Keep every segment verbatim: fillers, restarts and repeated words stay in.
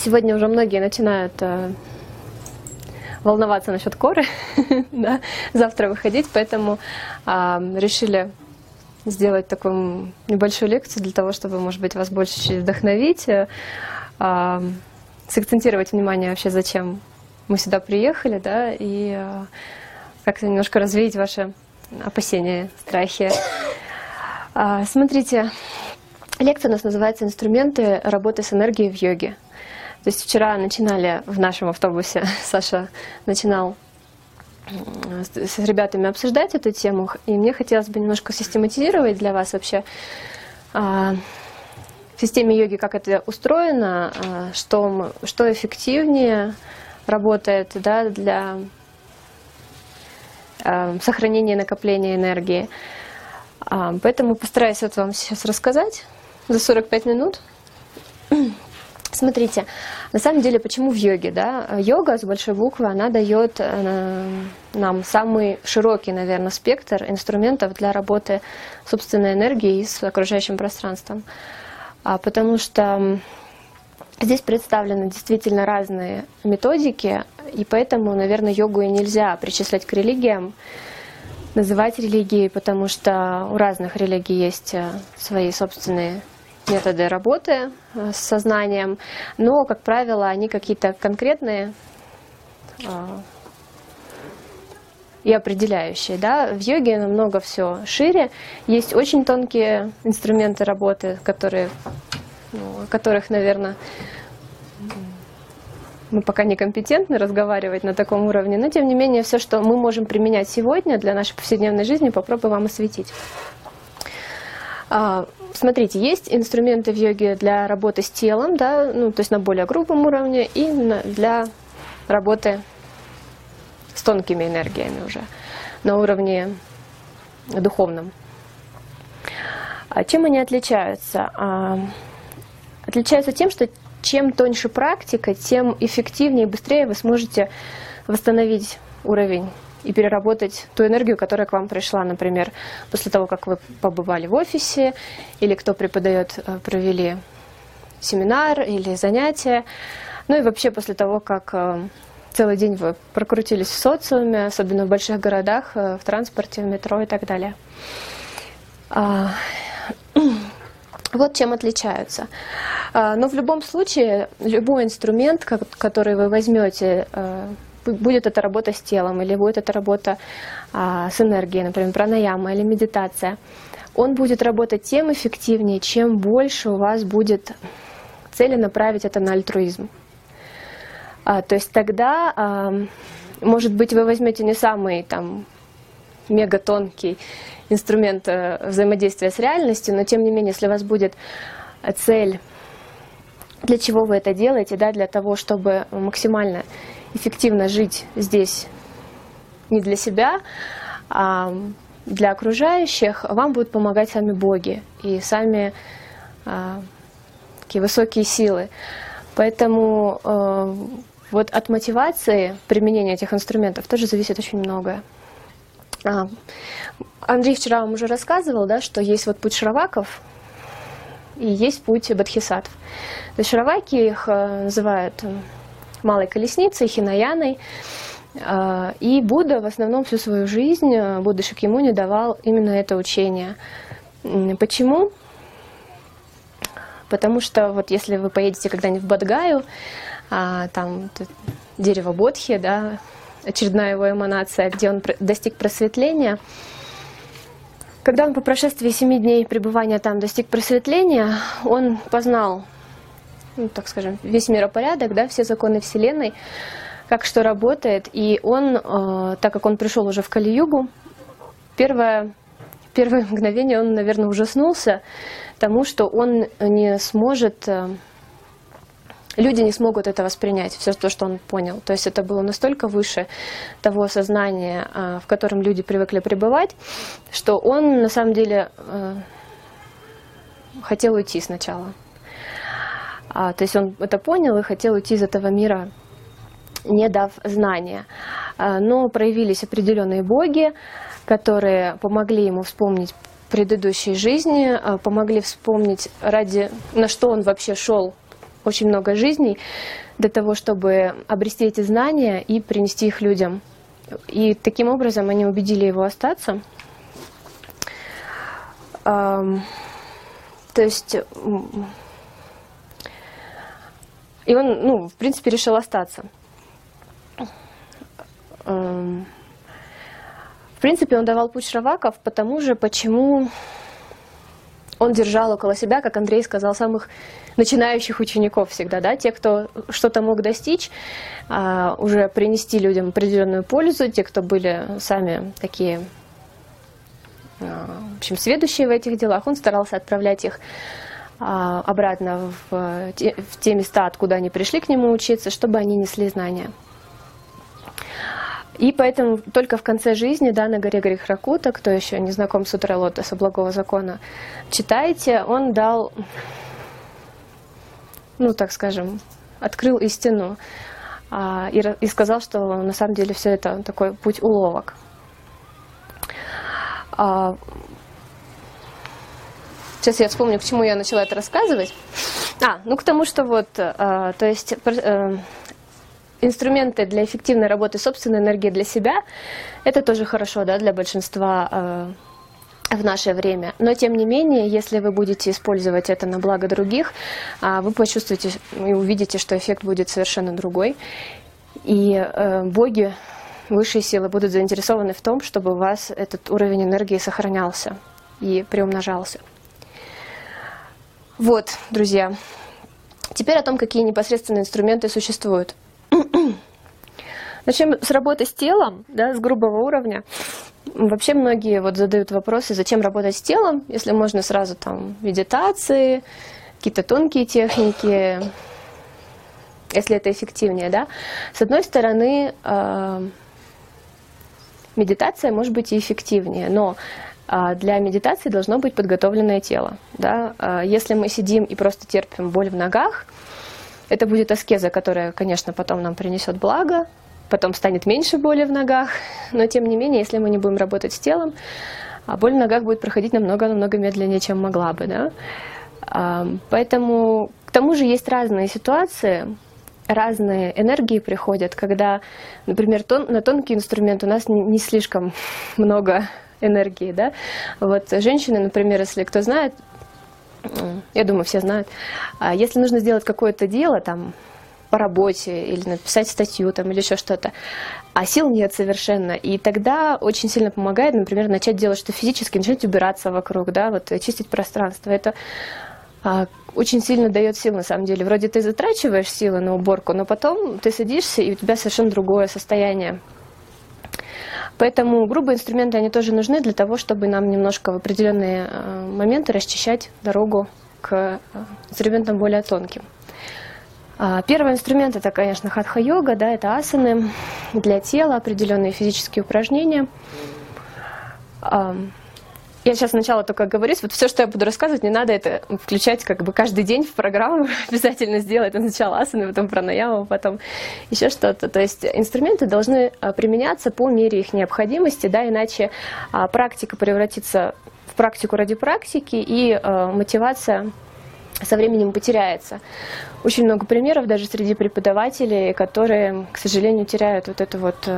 Сегодня уже многие начинают э, волноваться насчет коры, да, завтра выходить, поэтому э, решили сделать такую небольшую лекцию для того, чтобы, может быть, вас больше вдохновить, э, э, сакцентировать внимание вообще, зачем мы сюда приехали, да, и э, как-то немножко развеять ваши опасения, страхи. Э, смотрите, лекция у нас называется «Инструменты работы с энергией в йоге». То есть вчера начинали в нашем автобусе, Саша начинал с ребятами обсуждать эту тему, и мне хотелось бы немножко систематизировать для вас вообще в системе йоги, как это устроено, что, что эффективнее работает, да, для сохранения и накопления энергии. Поэтому постараюсь вот вам сейчас рассказать за сорок пять минут. Смотрите, на самом деле, почему в йоге, да? Йога с большой буквы, она дает э, нам самый широкий, наверное, спектр инструментов для работы собственной энергией с окружающим пространством. А, потому что здесь представлены действительно разные методики, и поэтому, наверное, йогу и нельзя причислять к религиям, называть религией, потому что у разных религий есть свои собственные методы работы с сознанием, но, как правило, они какие-то конкретные и определяющие. Да? В йоге намного все шире. Есть очень тонкие инструменты работы, которые, ну, о которых, наверное, мы пока не компетентны разговаривать на таком уровне, но, тем не менее, все, что мы можем применять сегодня для нашей повседневной жизни, попробую вам осветить. Смотрите, есть инструменты в йоге для работы с телом, да, ну, то есть на более грубом уровне, и для работы с тонкими энергиями уже, на уровне духовном. А чем они отличаются? А, отличаются тем, что чем тоньше практика, тем эффективнее и быстрее вы сможете восстановить уровень и переработать ту энергию, которая к вам пришла, например, после того, как вы побывали в офисе, или кто преподает, провели семинар или занятия, ну и вообще после того, как целый день вы прокрутились в социуме, особенно в больших городах, в транспорте, в метро и так далее. Вот чем отличаются. Но в любом случае, любой инструмент, который вы возьмете, будет это работа с телом, или будет это работа а, с энергией, например, пранаяма или медитация, он будет работать тем эффективнее, чем больше у вас будет цели направить это на альтруизм. А, то есть тогда, а, может быть, вы возьмете не самый там мега тонкий инструмент а, взаимодействия с реальностью, но тем не менее, если у вас будет цель, для чего вы это делаете, да, для того, чтобы максимально эффективно жить здесь не для себя, а для окружающих, вам будут помогать сами боги и сами а, такие высокие силы. Поэтому а, вот от мотивации применения этих инструментов тоже зависит очень многое. А, Андрей вчера вам уже рассказывал, да, что есть вот путь шраваков и есть путь бодхисаттв. То есть шраваки их называют малой колесницей, хинаяной. И Будда в основном всю свою жизнь, Будда Шакьямуни, давал именно это учение. Почему? Потому что вот если вы поедете когда-нибудь в Бодхгаю, там дерево Бодхи, да, очередная его эманация, где он достиг просветления, когда он по прошествии семи дней пребывания там достиг просветления, он познал, ну, так скажем, весь миропорядок, да, все законы Вселенной, как что работает. И он, э, так как он пришел уже в Кали-югу, первое, первое мгновение он, наверное, ужаснулся тому, что он не сможет, э, люди не смогут это воспринять, все то, что он понял. То есть это было настолько выше того сознания, э, в котором люди привыкли пребывать, что он на самом деле э, хотел уйти сначала. А, то есть он это понял и хотел уйти из этого мира, не дав знания. А, но проявились определенные боги, которые помогли ему вспомнить предыдущей жизни, а, помогли вспомнить, ради, на что он вообще шел очень много жизней для того, чтобы обрести эти знания и принести их людям. И таким образом они убедили его остаться. То есть, и он, ну, в принципе, решил остаться. В принципе, он давал путь Шраваков потому же, почему он держал около себя, как Андрей сказал, самых начинающих учеников всегда, да, те, кто что-то мог достичь, уже принести людям определенную пользу, те, кто были сами такие, в общем, сведущие в этих делах, он старался отправлять их обратно в те, в те места, откуда они пришли к нему учиться, чтобы они несли знания. И поэтому только в конце жизни, да, на горе Грихракута, кто еще не знаком с Утрой Лотоса Благого Закона, читайте, он дал, ну, так скажем, открыл истину а, и, и сказал, что на самом деле все это такой путь уловок. А, сейчас я вспомню, к чему я начала это рассказывать. А, ну к тому, что вот, а, то есть... А, инструменты для эффективной работы собственной энергии для себя, это тоже хорошо, да, для большинства э, в наше время. Но тем не менее, если вы будете использовать это на благо других, э, вы почувствуете и увидите, что эффект будет совершенно другой. И э, боги, высшие силы будут заинтересованы в том, чтобы у вас этот уровень энергии сохранялся и приумножался. Вот, друзья. Теперь о том, какие непосредственные инструменты существуют. Начнем с работы с телом, да, с грубого уровня. Вообще многие вот задают вопросы, зачем работать с телом, если можно сразу там медитации, какие-то тонкие техники, если это эффективнее, да. С одной стороны, э, медитация может быть и эффективнее, но э, для медитации должно быть подготовленное тело, да. Э, если мы сидим и просто терпим боль в ногах, это будет аскеза, которая, конечно, потом нам принесет благо, потом станет меньше боли в ногах, но тем не менее, если мы не будем работать с телом, боль в ногах будет проходить намного-намного медленнее, чем могла бы, да? Поэтому, к тому же, есть разные ситуации, разные энергии приходят, когда, например, тон, на тонкий инструмент у нас не, не слишком много энергии, да? Вот женщины, например, если кто знает, я думаю, все знают, если нужно сделать какое-то дело, там, по работе, или написать статью, там, или еще что-то, а сил нет совершенно, и тогда очень сильно помогает, например, начать делать что-то физически, начать убираться вокруг, да, вот, чистить пространство. Это а, очень сильно дает сил, на самом деле. Вроде ты затрачиваешь силы на уборку, но потом ты садишься, и у тебя совершенно другое состояние. Поэтому грубые инструменты, они тоже нужны для того, чтобы нам немножко в определенные моменты расчищать дорогу к инструментам более тонким. Первый инструмент — это, конечно, хатха-йога, да, это асаны для тела, определенные физические упражнения. Я сейчас сначала только говорюсь, вот все, что я буду рассказывать, не надо это включать как бы каждый день в программу, обязательно сделать сначала асаны, потом пранаяму, потом еще что-то. То есть инструменты должны применяться по мере их необходимости, да, иначе практика превратится в практику ради практики, и мотивация со временем потеряется. Очень много примеров даже среди преподавателей, которые, к сожалению, теряют вот эту вот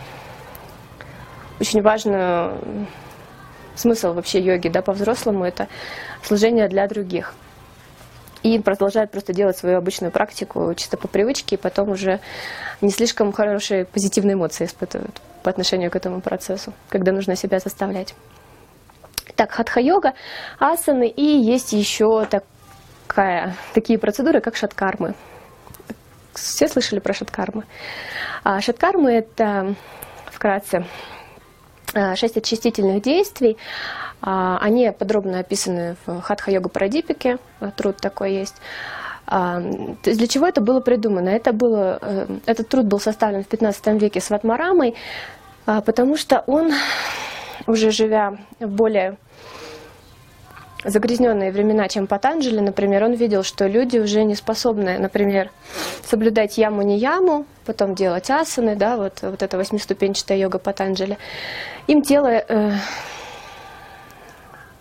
очень важную смысл вообще йоги, да, по-взрослому, это служение для других. И продолжают просто делать свою обычную практику чисто по привычке, и потом уже не слишком хорошие позитивные эмоции испытывают по отношению к этому процессу, когда нужно себя заставлять. Так, хатха-йога, асаны, и есть еще такая, такие процедуры, как шаткармы. Все слышали про шаткармы? А шаткармы — это, вкратце, шесть очистительных действий. Они подробно описаны в Хатха-йога-парадипике, труд такой есть. Для чего это было придумано? Это было, этот труд был составлен в пятнадцатом веке Сватмарамой, потому что он, уже живя в более загрязненные времена, чем Патанджали, например, он видел, что люди уже не способны, например, соблюдать яму-не-яму, потом делать асаны, да, вот, вот эта восьмиступенчатая йога Патанджали. Им тело э,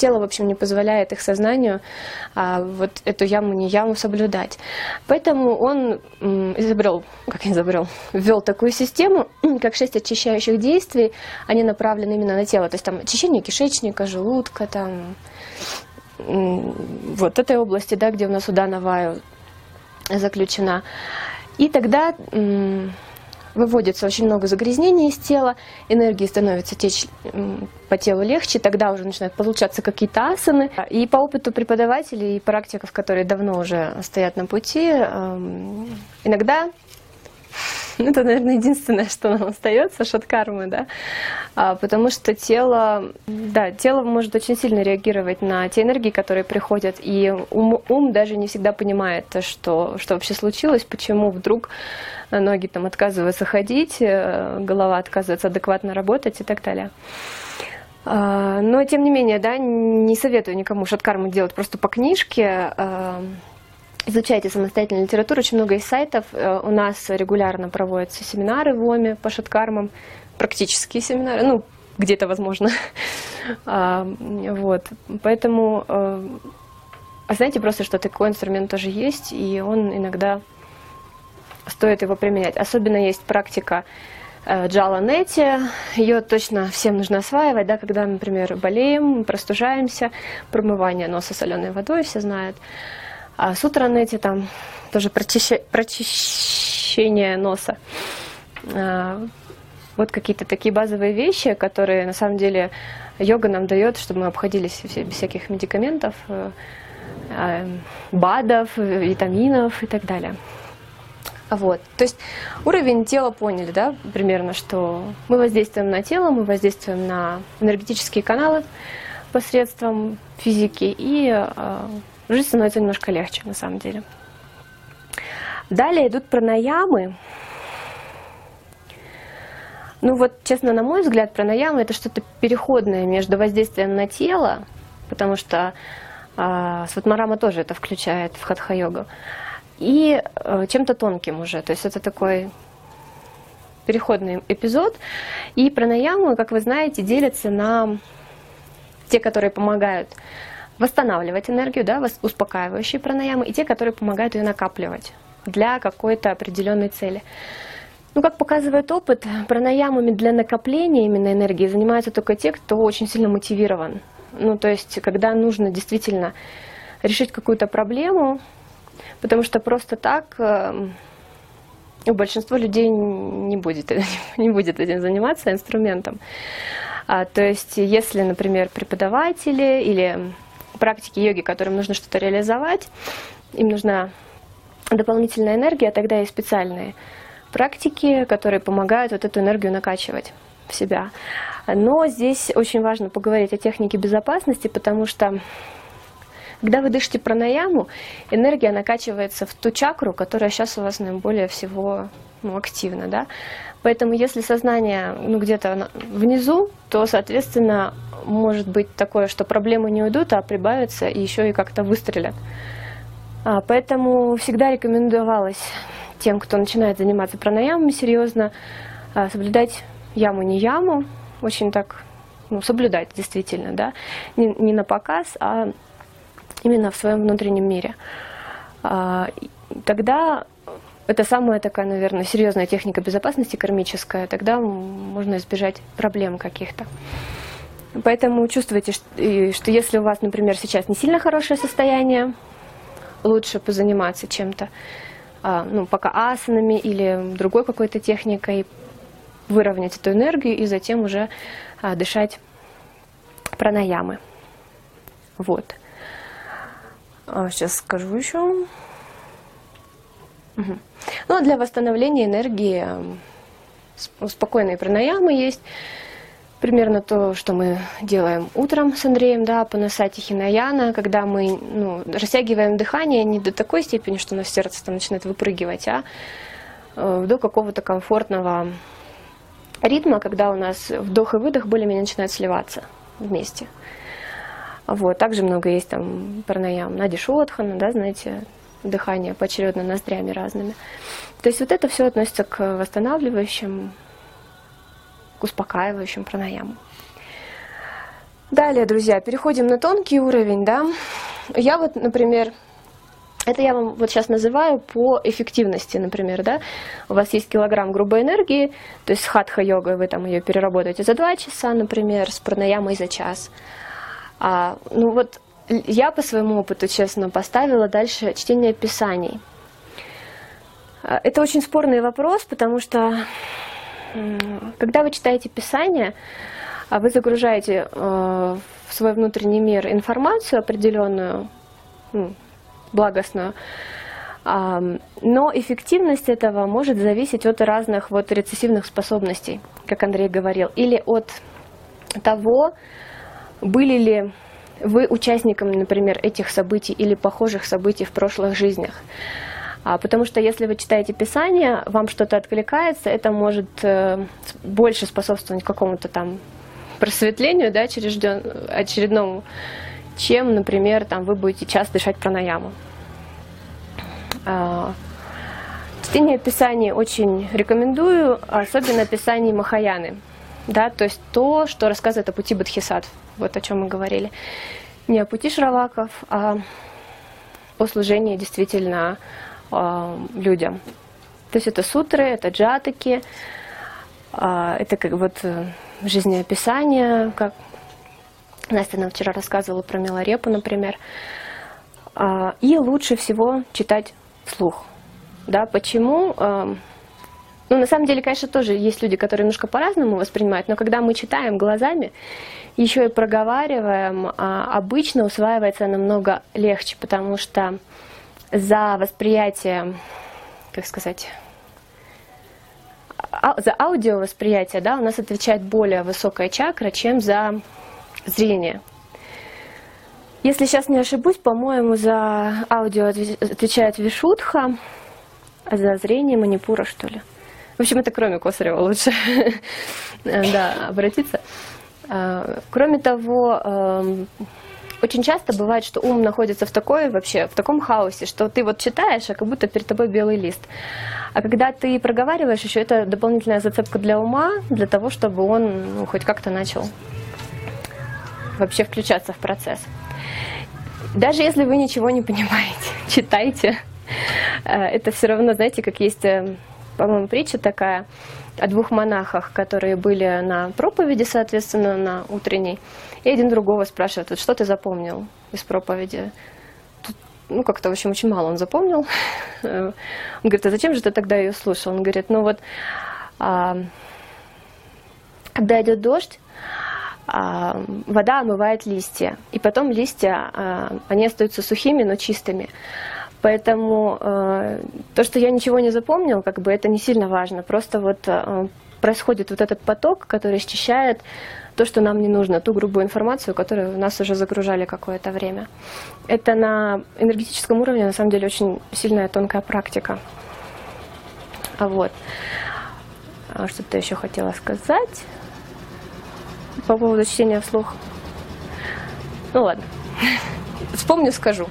тело, в общем, не позволяет их сознанию а, вот эту яму, не яму соблюдать. Поэтому он м, изобрел, как изобрел, ввел такую систему, как шесть очищающих действий. Они направлены именно на тело. То есть там очищение кишечника, желудка, там, м, вот этой области, да, где у нас Удана Ваю заключена. И тогда м, выводится очень много загрязнений из тела, энергии становится течь по телу легче, тогда уже начинают получаться какие-то асаны. И по опыту преподавателей и практиков, которые давно уже стоят на пути, иногда, ну, это, наверное, единственное, что нам остается, шаткармы, да, потому что тело, да, тело может очень сильно реагировать на те энергии, которые приходят, и ум, ум даже не всегда понимает, что, что вообще случилось, почему вдруг ноги там отказываются ходить, голова отказывается адекватно работать и так далее. Но, тем не менее, да, не советую никому шаткарму делать просто по книжке. Изучайте самостоятельную литературу, очень много есть сайтов. У нас регулярно проводятся семинары в ОМе по шаткармам, практические семинары, ну, где-то возможно. Вот. Поэтому, знаете, просто, что такой инструмент тоже есть, и он иногда стоит его применять. Особенно есть практика Джала Нети, ее точно всем нужно осваивать, да, когда, например, болеем, простужаемся, промывание носа соленой водой, все знают. А Сутра Нети там тоже прочища... прочищение носа. Вот какие-то такие базовые вещи, которые на самом деле йога нам дает, чтобы мы обходились без всяких медикаментов, БАДов, витаминов и так далее. Вот. То есть уровень тела поняли, да, примерно, что мы воздействуем на тело, мы воздействуем на энергетические каналы посредством физики, и э, жизнь становится немножко легче, на самом деле. Далее идут пранаямы. Ну вот, честно, на мой взгляд, пранаямы — это что-то переходное между воздействием на тело, потому что э, Сватмарама тоже это включает в хатха-йогу, и э, чем-то тонким уже. То есть это такой переходный эпизод. И пранаямы, как вы знаете, делятся на те, которые помогают восстанавливать энергию, да, успокаивающие пранаямы, и те, которые помогают ее накапливать для какой-то определенной цели. Ну, как показывает опыт, пранаямами для накопления именно энергии занимаются только те, кто очень сильно мотивирован. Ну, то есть, когда нужно действительно решить какую-то проблему, потому что просто так э, большинство людей не будет, не будет этим заниматься инструментом. А, то есть, если, например, преподаватели или практики йоги, которым нужно что-то реализовать, им нужна дополнительная энергия, тогда есть специальные практики, которые помогают вот эту энергию накачивать в себя. Но здесь очень важно поговорить о технике безопасности, потому что когда вы дышите пранаяму, энергия накачивается в ту чакру, которая сейчас у вас наиболее всего, ну, активна, да? Поэтому если сознание, ну, где-то внизу, то, соответственно, может быть такое, что проблемы не уйдут, а прибавятся и еще и как-то выстрелят. А, поэтому всегда рекомендовалось тем, кто начинает заниматься пранаямами серьезно, а, соблюдать яму-не-яму, очень так, ну, соблюдать действительно, да? Не, не на показ, а именно в своем внутреннем мире. Тогда это самая такая, наверное, серьезная техника безопасности кармическая, тогда можно избежать проблем каких-то. Поэтому чувствуйте, что если у вас, например, сейчас не сильно хорошее состояние, лучше позаниматься чем-то, ну, пока асанами или другой какой-то техникой, выровнять эту энергию и затем уже дышать пранаямы. Вот. Сейчас скажу еще. Угу. Ну, а для восстановления энергии спокойные пранаямы есть. Примерно то, что мы делаем утром с Андреем, да, панасати хинаяна, когда мы, ну, растягиваем дыхание не до такой степени, что у нас сердце там начинает выпрыгивать, а до какого-то комфортного ритма, когда у нас вдох и выдох более-менее начинают сливаться вместе. Вот. Также много есть там пранаям, надишодхана, да, знаете, дыхание поочередно ноздрями разными. То есть вот это все относится к восстанавливающим, к успокаивающим пранаямам. Далее, друзья, переходим на тонкий уровень, да. Я вот, например, это я вам вот сейчас называю по эффективности, например, да. У вас есть килограмм грубой энергии, то есть с хатха-йогой вы там ее переработаете за два часа, например, с пранаямой за час. А, ну вот я по своему опыту, честно, поставила дальше чтение писаний. Это очень спорный вопрос, потому что когда вы читаете писание, вы загружаете в свой внутренний мир информацию определенную, ну, благостную, но эффективность этого может зависеть от разных вот рецессивных способностей, как Андрей говорил, или от того, были ли вы участником, например, этих событий или похожих событий в прошлых жизнях. А, потому что если вы читаете Писание, вам что-то откликается, это может э, больше способствовать какому-то там просветлению, да, очередному, чем, например, там, вы будете часто дышать пранаяму. А, чтение Писания очень рекомендую, особенно Писание Махаяны. Да, то есть то, что рассказывает о пути Бодхисаттв, вот о чем мы говорили. Не о пути Шраваков, а о служении действительно э, людям. То есть это сутры, это джатаки, э, это как вот жизнеописание, как Настя нам вчера рассказывала про Миларепу, например. Э, и лучше всего читать вслух. Да, почему? Э, Ну, на самом деле, конечно, тоже есть люди, которые немножко по-разному воспринимают, но когда мы читаем глазами, еще и проговариваем, обычно усваивается намного легче, потому что за восприятие, как сказать, за аудиовосприятие, да, у нас отвечает более высокая чакра, чем за зрение. Если сейчас не ошибусь, по-моему, за аудио отвечает Вишудха, а за зрение Манипура, что ли. В общем, это кроме Косарева лучше да, обратиться. Кроме того, очень часто бывает, что ум находится в такой вообще, в таком хаосе, что ты вот читаешь, а как будто перед тобой белый лист. А когда ты проговариваешь, еще это дополнительная зацепка для ума, для того, чтобы он ну, хоть как-то начал вообще включаться в процесс. Даже если вы ничего не понимаете, читайте. Это все равно, знаете, как есть... По-моему, притча такая о двух монахах, которые были на проповеди, соответственно, на утренней. И один другого спрашивает, вот что ты запомнил из проповеди? Тут, ну, как-то, в общем, очень мало он запомнил. Он говорит, а зачем же ты тогда ее слушал? Он говорит, ну вот, а, когда идет дождь, а, вода омывает листья. И потом листья, а, они остаются сухими, но чистыми. Поэтому э, то, что я ничего не запомнил, как бы это не сильно важно. Просто вот э, происходит вот этот поток, который счищает то, что нам не нужно, ту грубую информацию, которую нас уже загружали какое-то время. Это на энергетическом уровне, на самом деле, очень сильная тонкая практика. Вот. Что-то еще хотела сказать по поводу чтения вслух. Ну ладно, вспомню, скажу.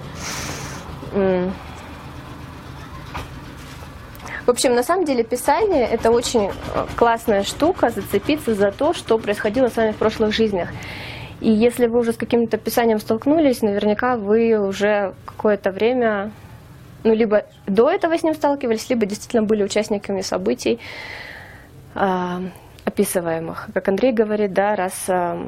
В общем, на самом деле Писание – это очень классная штука, зацепиться за то, что происходило с вами в прошлых жизнях. И если вы уже с каким-то Писанием столкнулись, наверняка вы уже какое-то время, ну, либо до этого с ним сталкивались, либо действительно были участниками событий, э, описываемых. Как Андрей говорит, да, раз э,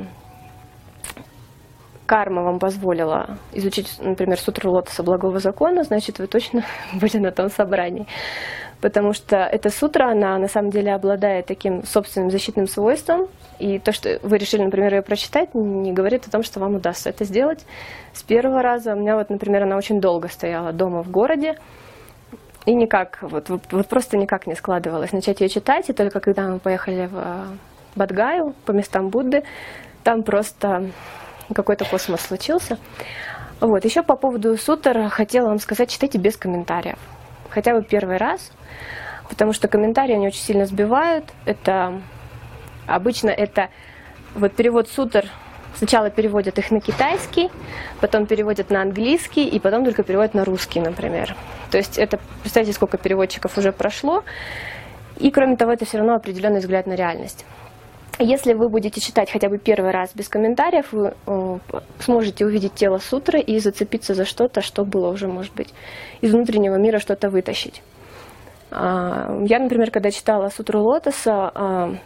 карма вам позволила изучить, например, сутру лотоса благого закона, значит, вы точно были на том собрании. Потому что эта сутра, она на самом деле обладает таким собственным защитным свойством. И то, что вы решили, например, ее прочитать, не говорит о том, что вам удастся это сделать с первого раза. У меня вот, например, она очень долго стояла дома в городе. И никак, вот, вот просто никак не складывалось начать ее читать. И только когда мы поехали в Бодхгаю, по местам Будды, там просто какой-то космос случился. Вот. Еще по поводу сутр хотела вам сказать, читайте без комментариев. Хотя бы первый раз, потому что комментарии они очень сильно сбивают. Это обычно это вот перевод сутр. Сначала переводят их на китайский, потом переводят на английский и потом только переводят на русский, например. То есть это, представьте, сколько переводчиков уже прошло. И кроме того, это все равно определенный взгляд на реальность. Если вы будете читать хотя бы первый раз без комментариев, вы э, сможете увидеть тело сутры и зацепиться за что-то, что было уже, может быть, из внутреннего мира что-то вытащить. Э, я, например, когда читала сутру лотоса, э,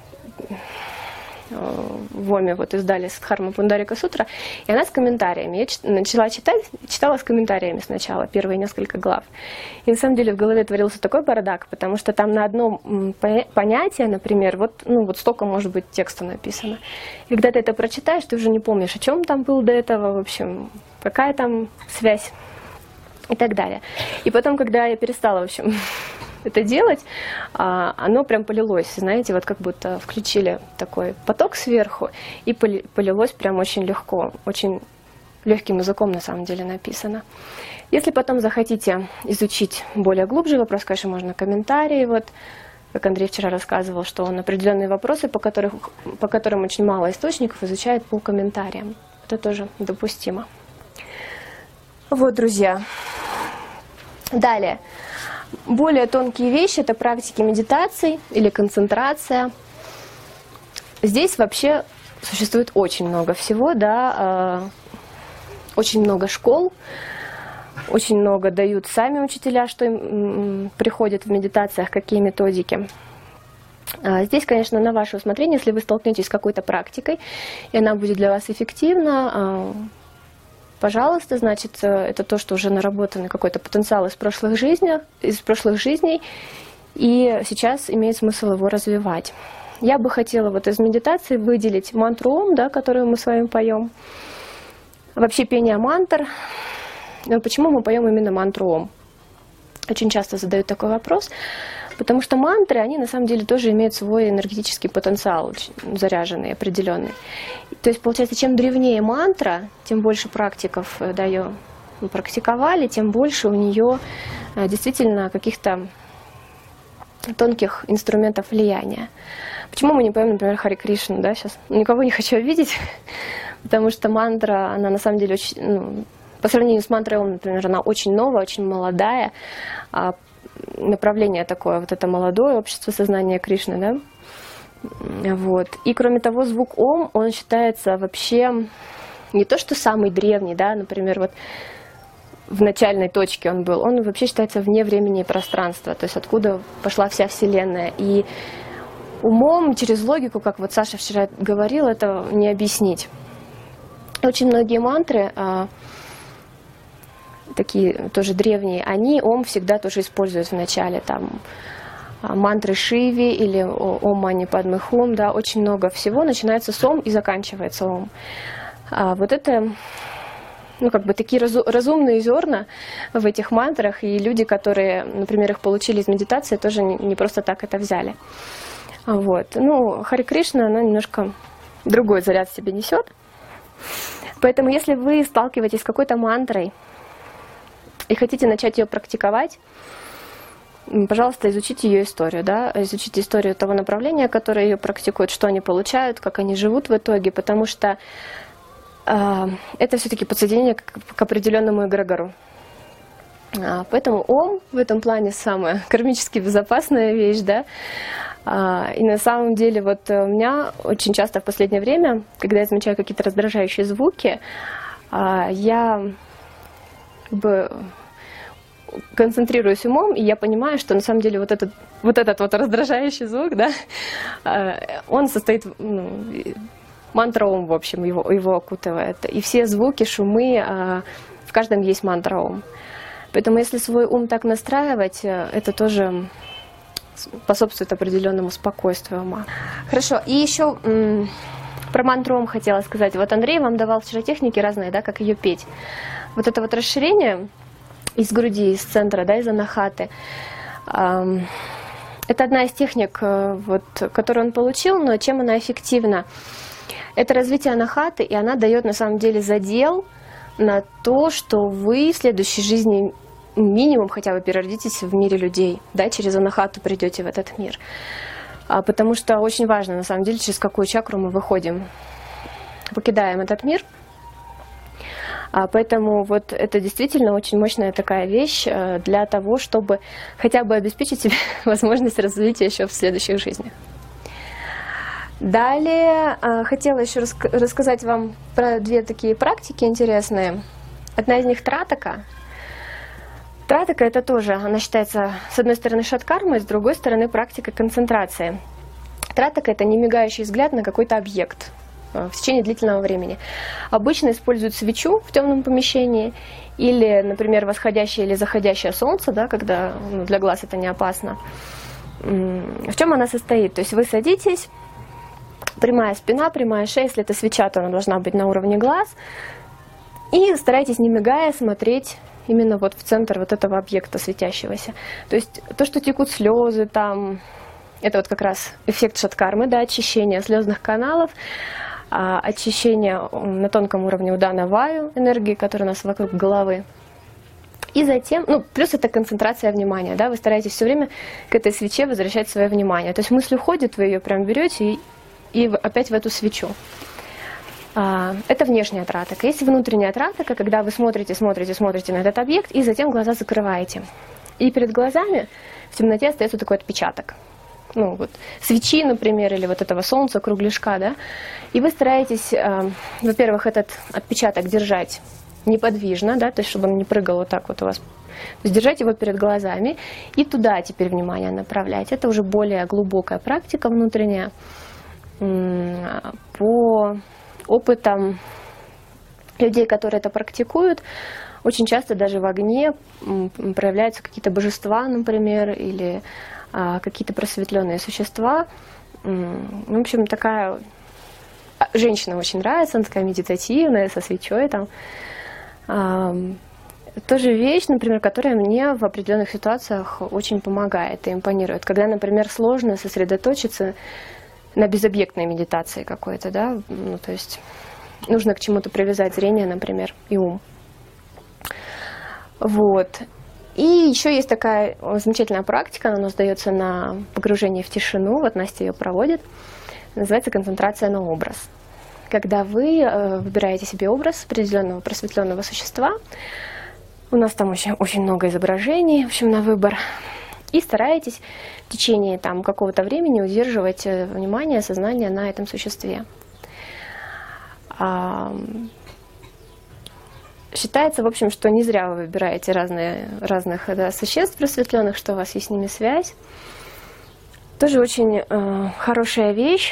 в Оме вот издали Садхарма Пундарика Сутра, и она с комментариями. Я чит, начала читать, читала с комментариями сначала, первые несколько глав. И на самом деле в голове творился такой бардак, потому что там на одном понятии, например, вот, ну, вот столько может быть текста написано. И когда ты это прочитаешь, ты уже не помнишь, о чем там был до этого, в общем, какая там связь и так далее. И потом, когда я перестала, в общем, это делать, оно прям полилось, знаете, вот как будто включили такой поток сверху, и полилось прям очень легко, очень легким языком на самом деле написано. Если потом захотите изучить более глубже вопрос, конечно, можно комментарии, вот, как Андрей вчера рассказывал, что он определенные вопросы, по, которых, по которым очень мало источников, изучает по комментариям. Это тоже допустимо. Вот, друзья. Далее. Более тонкие вещи – это практики медитации или концентрация. Здесь вообще существует очень много всего, да, очень много школ, очень много дают сами учителя, что им приходят в медитациях, какие методики. Здесь, конечно, на ваше усмотрение, если вы столкнетесь с какой-то практикой, и она будет для вас эффективна, пожалуйста, значит, это то, что уже наработанный какой-то потенциал из прошлых жизней, из прошлых жизней, и сейчас имеет смысл его развивать. Я бы хотела вот из медитации выделить мантру Ом, да, которую мы с вами поем. Вообще пение мантр. Но почему мы поем именно мантру Ом? Очень часто задают такой вопрос. Потому что мантры, они на самом деле тоже имеют свой энергетический потенциал, заряженный, определенный. То есть, получается, чем древнее мантра, тем больше практиков да, ее практиковали, тем больше у нее действительно каких-то тонких инструментов влияния. Почему мы не поем, например, Харе Кришну, да, сейчас никого не хочу обидеть, потому что мантра, она на самом деле очень, ну, по сравнению с мантрой Ом, например, она очень новая, очень молодая, направление такое, вот это молодое общество сознания Кришны, да, вот. И кроме того, звук Ом, он считается вообще не то, что самый древний, да, например, вот в начальной точке он был, он вообще считается вне времени и пространства, то есть откуда пошла вся Вселенная. И умом, через логику, как вот Саша вчера говорил, это не объяснить. Очень многие мантры, такие тоже древние, они Ом всегда тоже используют в начале, там, мантры Шиви или Ом Мани Падме Хум, да, очень много всего начинается с Ом и заканчивается Ом. А вот это, ну, как бы такие разу, разумные зерна в этих мантрах, и люди, которые, например, их получили из медитации, тоже не, не просто так это взяли. Вот. Ну, Харе Кришна, она немножко другой заряд в себе несет. Поэтому, если вы сталкиваетесь с какой-то мантрой и хотите начать ее практиковать, пожалуйста, изучите ее историю, да, изучите историю того направления, которое ее практикует, что они получают, как они живут в итоге, потому что э, это все-таки подсоединение к, к определенному эгрегору. А, поэтому Ом в этом плане самая кармически безопасная вещь, да. А, и на самом деле вот у меня очень часто в последнее время, когда я замечаю какие-то раздражающие звуки, а, я как бы концентрируюсь умом, и я понимаю, что на самом деле вот этот вот, этот вот раздражающий звук, да, он состоит, ну, мантра Ом, в общем, его, его окутывает. И все звуки, шумы, в каждом есть мантра Ом. Поэтому если свой ум так настраивать, это тоже способствует определенному спокойствию ума. Хорошо, и еще про мантру Ом хотела сказать. Вот Андрей вам давал вчера техники разные, да, как ее петь. Вот это вот расширение из груди, из центра, да, из анахаты. Это одна из техник, вот, которую он получил, но чем она эффективна? Это развитие анахаты, и она дает на самом деле задел на то, что вы в следующей жизни минимум хотя бы переродитесь в мире людей, да, через анахату придете в этот мир. Потому что очень важно, на самом деле, через какую чакру мы выходим, покидаем этот мир. Поэтому вот это действительно очень мощная такая вещь для того, чтобы хотя бы обеспечить себе возможность развития еще в следующих жизнях. Далее хотела еще рассказать вам про две такие практики интересные. Одна из них тратака. Тратака — это тоже, она считается, с одной стороны, шаткармой, с другой стороны, практика концентрации. Тратака — это немигающий взгляд на какой-то объект в течение длительного времени. Обычно используют свечу в темном помещении или, например, восходящее или заходящее солнце, да, когда ну, для глаз это не опасно. В чем она состоит? То есть вы садитесь, прямая спина, прямая шея, если это свеча, то она должна быть на уровне глаз, и старайтесь, не мигая, смотреть именно вот в центр вот этого объекта светящегося. То есть то, что текут слезы, там, это вот как раз эффект шаткармы, да, очищение слезных каналов, очищение на тонком уровне удана ваю, энергии, которая у нас вокруг головы. И затем, ну, плюс это концентрация внимания, да, вы стараетесь все время к этой свече возвращать свое внимание. То есть мысль уходит, вы ее прям берете и, и опять в эту свечу. Это внешняя тратака. Есть внутренняя тратака, когда вы смотрите, смотрите, смотрите на этот объект, и затем глаза закрываете. И перед глазами в темноте остается такой отпечаток. Ну, вот, свечи, например, или вот этого солнца, кругляшка, да. И вы стараетесь, э, во-первых, этот отпечаток держать неподвижно, да, то есть чтобы он не прыгал вот так вот у вас. То есть держать его перед глазами и туда теперь внимание направлять. Это уже более глубокая практика внутренняя. По опытам людей, которые это практикуют, очень часто даже в огне проявляются какие-то божества, например, или а, какие-то просветленные существа. В общем, такая женщина очень нравится, она такая медитативная, со свечой там. А, тоже вещь, например, которая мне в определенных ситуациях очень помогает и импонирует. Когда, например, сложно сосредоточиться на безобъектной медитации какой-то, да, ну, то есть нужно к чему-то привязать зрение, например, и ум. Вот. И еще есть такая замечательная практика, она у нас дается на погружение в тишину, вот Настя ее проводит, называется концентрация на образ. Когда вы э, выбираете себе образ определенного просветленного существа, у нас там очень, очень много изображений, в общем, на выбор, и стараетесь в течение там какого-то времени удерживать внимание, сознание на этом существе. А, считается, в общем, что не зря вы выбираете разные, разных да, существ просветленных, что у вас есть с ними связь. Тоже очень э, хорошая вещь.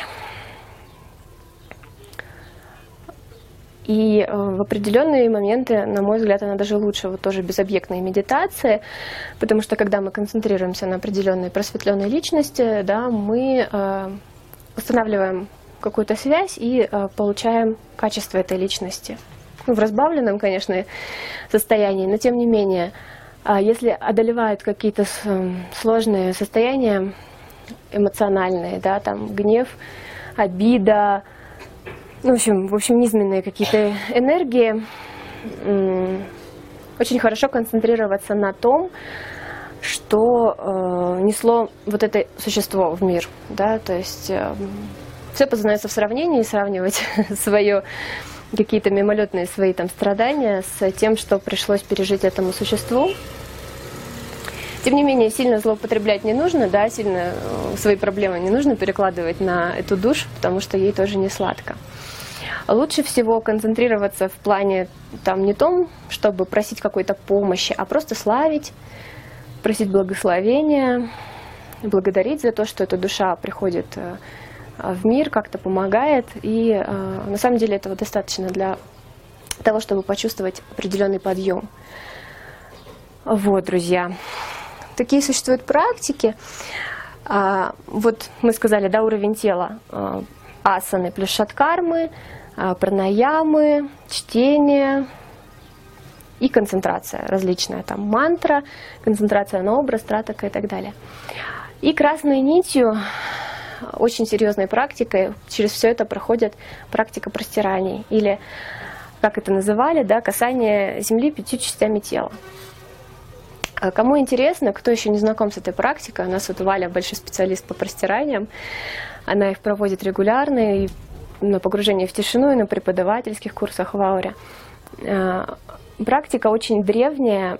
И э, в определенные моменты, на мой взгляд, она даже лучше вот тоже безобъектной медитации, потому что когда мы концентрируемся на определенной просветленной личности, да, мы э, устанавливаем какую-то связь и э, получаем качество этой личности. Ну, в разбавленном, конечно, состоянии, но тем не менее, э, если одолевают какие-то э, сложные состояния эмоциональные, да, там гнев, обида, ну, в общем, в общем, низменные какие-то энергии, очень хорошо концентрироваться на том, что э, несло вот это существо в мир, да, то есть э, все познается в сравнении, сравнивать свое, какие-то мимолетные свои там страдания с тем, что пришлось пережить этому существу. Тем не менее, сильно злоупотреблять не нужно, да, сильно свои проблемы не нужно перекладывать на эту душу, потому что ей тоже не сладко. Лучше всего концентрироваться в плане там не том, чтобы просить какой-то помощи, а просто славить, просить благословения, благодарить за то, что эта душа приходит в мир, как-то помогает. И на самом деле этого достаточно для того, чтобы почувствовать определенный подъем. Вот, друзья. Такие существуют практики. Вот мы сказали, да, уровень тела. Асаны плюс шаткармы, пранаямы, чтение и концентрация различная. Там мантра, концентрация на образ, тратака и так далее. И красной нитью, очень серьезной практикой, через все это проходит практика простираний. Или, как это называли, да, касание земли пятью частями тела. Кому интересно, кто еще не знаком с этой практикой, у нас вот Валя большой специалист по простираниям, она их проводит регулярно и на погружение в тишину, и на преподавательских курсах в ауре. Практика очень древняя,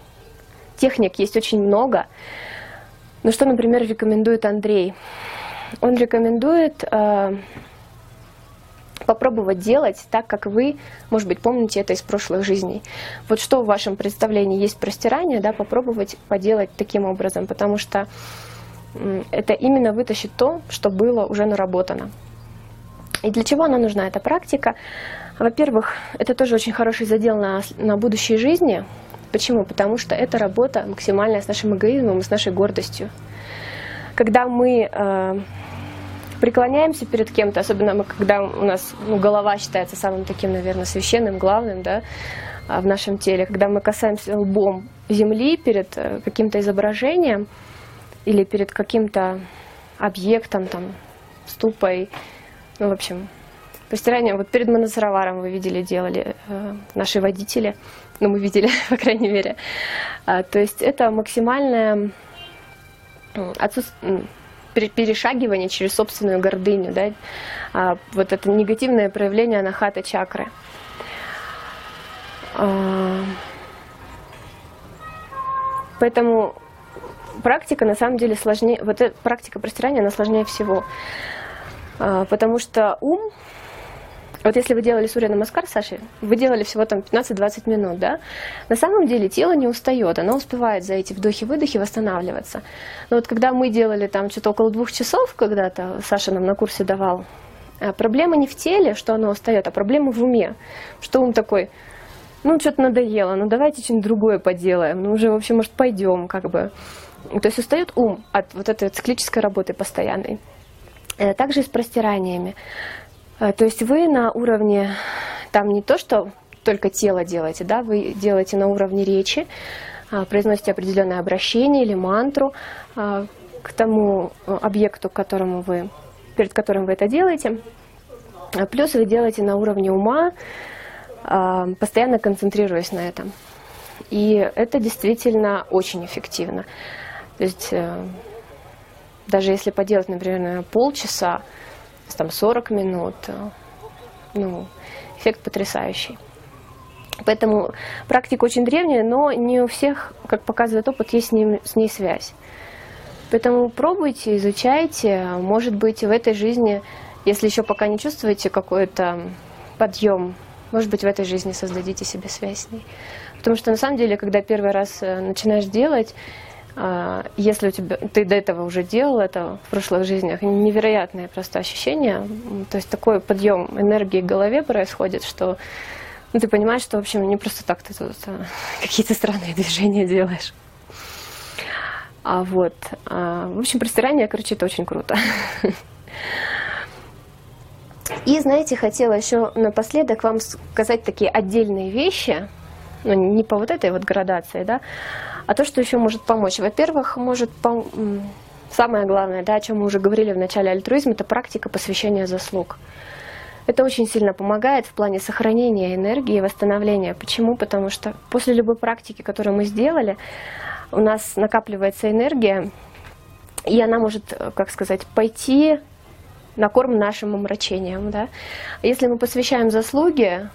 техник есть очень много. Но что, например, рекомендует Андрей? он рекомендует э, попробовать делать так, как вы, может быть, помните это из прошлых жизней. Вот что в вашем представлении есть простирание, да, попробовать поделать таким образом, потому что э, это именно вытащит то, что было уже наработано. И для чего она нужна, эта практика? Во-первых, это тоже очень хороший задел на, на будущей жизни. Почему? Потому что это работа максимальная с нашим эгоизмом и с нашей гордостью. Когда мы э, преклоняемся перед кем-то, особенно мы, когда у нас ну, голова считается самым таким, наверное, священным, главным, да, в нашем теле, когда мы касаемся лбом земли перед э, каким-то изображением или перед каким-то объектом, там, ступой, ну, в общем, простирание. Вот перед Манасароваром вы видели, делали э, наши водители, ну, мы видели, по крайней мере. А, то есть это максимальное отсутствие, перешагивание через собственную гордыню, да? А, вот это негативное проявление анахата чакры. А, поэтому практика на самом деле сложнее, вот эта практика простирания, она сложнее всего. А, потому что ум, вот если вы делали Сурья Намаскар, Саша, вы делали всего там пятнадцать-двадцать минут, да? На самом деле тело не устает, оно успевает за эти вдохи-выдохи восстанавливаться. Но вот когда мы делали там что-то около двух часов, когда-то Саша нам на курсе давал, проблема не в теле, что оно устает, а проблема в уме. Что ум такой, ну что-то надоело, ну давайте что-нибудь другое поделаем, ну уже, в общем, может, пойдем, как бы. То есть устает ум от вот этой циклической работы постоянной. Также и с простираниями. То есть вы на уровне, там не то, что только тело делаете, да, вы делаете на уровне речи, произносите определенное обращение или мантру к тому объекту, к которому вы, перед которым вы это делаете. Плюс вы делаете на уровне ума, постоянно концентрируясь на этом. И это действительно очень эффективно. То есть даже если поделать, например, полчаса, там сорок минут, ну, эффект потрясающий. Поэтому практика очень древняя, но не у всех, как показывает опыт, есть с, ним, с ней связь. Поэтому пробуйте, изучайте. Может быть, в этой жизни, если еще пока не чувствуете какой-то подъем, может быть, в этой жизни создадите себе связь с ней. Потому что на самом деле, когда первый раз начинаешь делать, если у тебя, ты до этого уже делал это в прошлых жизнях, невероятное просто ощущение, то есть такой подъем энергии в голове происходит, что ну, ты понимаешь, что в общем не просто так ты тут а, какие-то странные движения делаешь. А вот, а, в общем, простирание, короче, это очень круто. И, знаете, хотела еще напоследок вам сказать такие отдельные вещи, ну, не по вот этой вот градации, да, а то, что еще может помочь. Во-первых, может пом... самое главное, да, о чем мы уже говорили в начале, альтруизм, это практика посвящения заслуг. Это очень сильно помогает в плане сохранения энергии и восстановления. Почему? Потому что после любой практики, которую мы сделали, у нас накапливается энергия, и она может, как сказать, пойти на корм нашим омрачениям. Да? Если мы посвящаем заслуги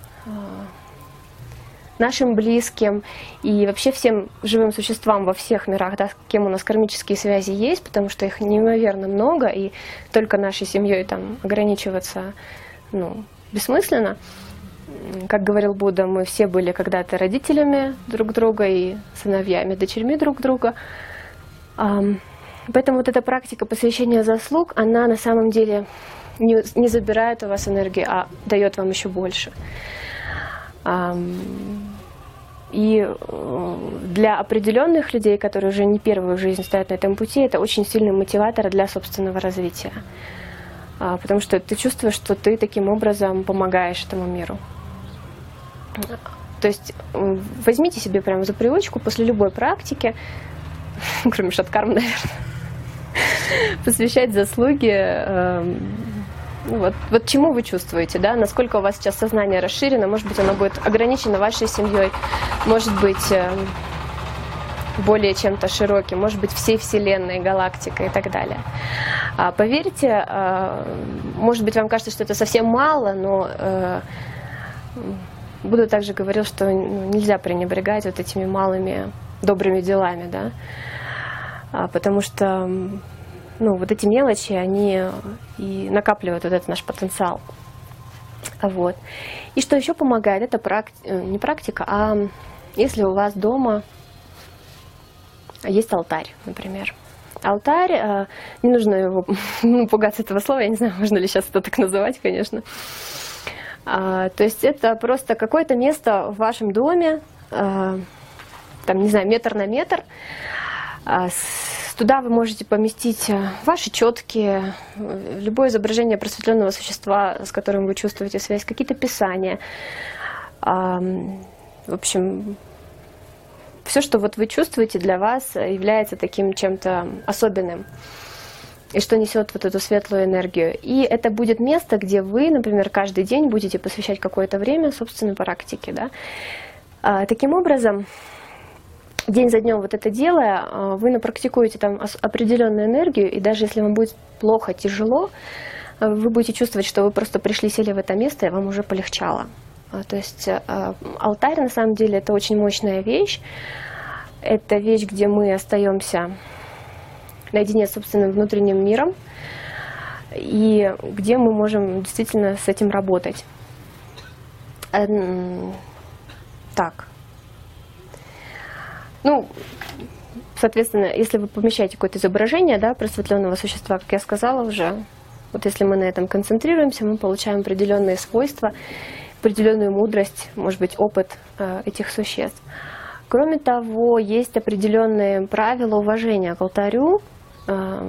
нашим близким и вообще всем живым существам во всех мирах, да, с кем у нас кармические связи есть, потому что их неимоверно много, и только нашей семьей там ограничиваться ну, бессмысленно. Как говорил Будда, мы все были когда-то родителями друг друга и сыновьями, дочерьми друг друга. Поэтому вот эта практика посвящения заслуг, она на самом деле не, не забирает у вас энергию, а дает вам еще больше. И для определенных людей, которые уже не первую жизнь стоят на этом пути, это очень сильный мотиватор для собственного развития. Потому что ты чувствуешь, что ты таким образом помогаешь этому миру. То есть возьмите себе прямо за привычку после любой практики, кроме шаткарм, наверное, посвящать заслуги. Вот, вот чему вы чувствуете, да, насколько у вас сейчас сознание расширено, может быть, оно будет ограничено вашей семьей, может быть, более чем-то широким, может быть, всей Вселенной, галактикой и так далее. А, поверьте, а, может быть, вам кажется, что это совсем мало, но а, Будда также говорил, что ну, нельзя пренебрегать вот этими малыми добрыми делами, да, а, потому что ну, вот эти мелочи, они и накапливают вот этот наш потенциал. Вот. И что еще помогает, это практи... не практика, а если у вас дома есть алтарь, например. Алтарь, не нужно его ну, пугаться этого слова, я не знаю, можно ли сейчас это так называть, конечно. То есть это просто какое-то место в вашем доме, там, не знаю, метр на метр. Туда вы можете поместить ваши четки, любое изображение просветленного существа, с которым вы чувствуете связь, какие-то писания. В общем, все, что вот вы чувствуете, для вас является таким чем-то особенным. И что несет вот эту светлую энергию. И это будет место, где вы, например, каждый день будете посвящать какое-то время собственной практике. Да? А, таким образом, день за днем вот это делая, вы напрактикуете там определенную энергию, и даже если вам будет плохо, тяжело, вы будете чувствовать, что вы просто пришли, сели в это место, и вам уже полегчало. То есть алтарь, на самом деле, это очень мощная вещь. Это вещь, где мы остаемся наедине с собственным внутренним миром, и где мы можем действительно с этим работать. Так. Ну, соответственно, если вы помещаете какое-то изображение, да, просветленного существа, как я сказала уже, вот если мы на этом концентрируемся, мы получаем определенные свойства, определенную мудрость, может быть, опыт э, этих существ. Кроме того, есть определенные правила уважения к алтарю. Э,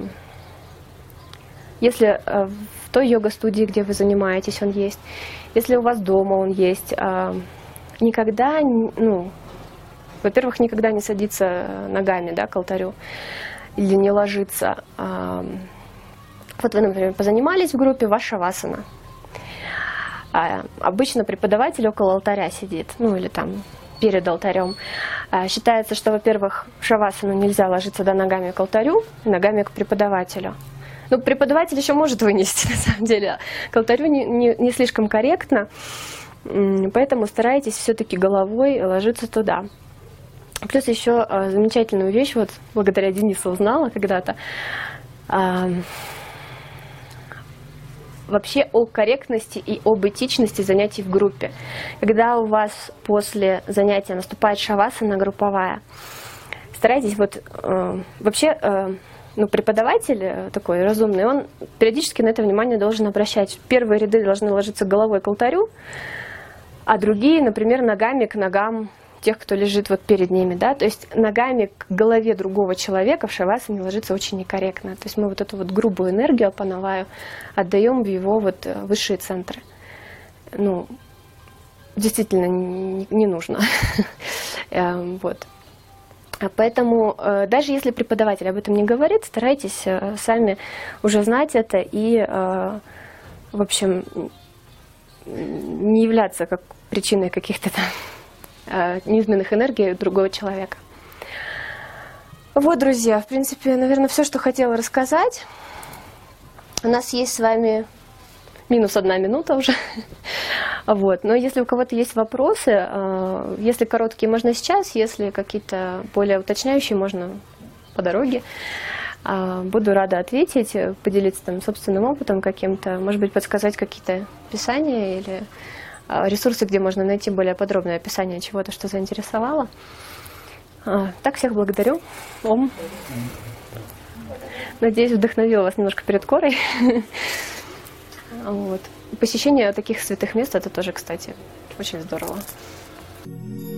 если э, в той йога-студии, где вы занимаетесь, он есть, если у вас дома он есть, э, никогда, ну, во-первых, никогда не садиться ногами, да, к алтарю или не ложиться. Э, вот вы, например, позанимались в группе, ваша шавасана. А обычно преподаватель около алтаря сидит, ну или там перед алтарем. А считается, что, во-первых, в шавасану нельзя ложиться да, ногами к алтарю, ногами к преподавателю. Ну, преподаватель еще может вынести, на самом деле. К алтарю не, не, не слишком корректно, поэтому старайтесь все-таки головой ложиться туда. Плюс еще замечательную вещь, вот благодаря Денису узнала когда-то, вообще о корректности и об этичности занятий в группе. Когда у вас после занятия наступает шавасана групповая, старайтесь вот э, вообще э, ну, преподаватель такой разумный, он периодически на это внимание должен обращать. Первые ряды должны ложиться головой к алтарю, а другие, например, ногами к ногам тех, кто лежит вот перед ними, да, то есть ногами к голове другого человека в шавасане ложится очень некорректно. То есть мы вот эту вот грубую энергию апановаю отдаем в его вот высшие центры. Ну, действительно не, не нужно. Вот. Поэтому даже если преподаватель об этом не говорит, старайтесь сами уже знать это и, в общем, не являться как причиной каких-то там неизменных энергий другого человека. Вот, друзья, в принципе, наверное, все, что хотела рассказать. У нас есть с вами минус одна минута уже. Вот. Но если у кого-то есть вопросы, если короткие, можно сейчас, если какие-то более уточняющие, можно по дороге. Буду рада ответить, поделиться там собственным опытом каким-то, может быть, подсказать какие-то писания или ресурсы, где можно найти более подробное описание чего-то, что заинтересовало. Так, всех благодарю. Ом. Надеюсь, вдохновила вас немножко перед корой. Вот. Посещение таких святых мест, это тоже, кстати, очень здорово.